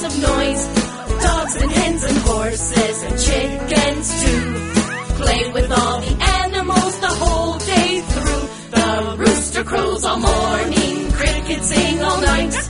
of noise. Dogs and hens and horses and chickens too. Play with all the animals the whole day through. The rooster crows all morning, crickets sing all night.